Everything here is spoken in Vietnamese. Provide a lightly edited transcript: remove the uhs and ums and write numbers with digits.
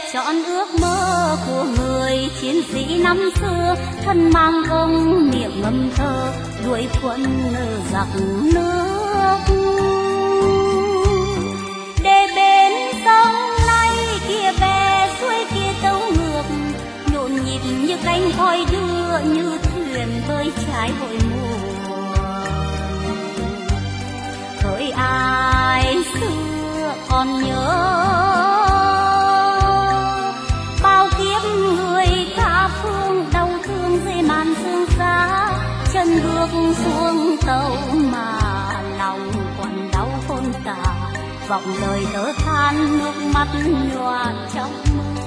trọn ước mơ của người chiến sĩ năm xưa, thân mang công miệng ngâm thơ đuổi quân giặc nước. Để bên sông này kia bè xuôi kia tấu ngược, nhộn nhịp như cánh voi đưa, như thuyền bơi trái hội mùa. Hỡi ai xưa còn nhớ bao kiếp người tha phương đau thương dưới màn sương giá, chân bước xuống tàu mà lòng còn đau khôn tả, vọng lời thở than nước mắt nhòa trong mưa.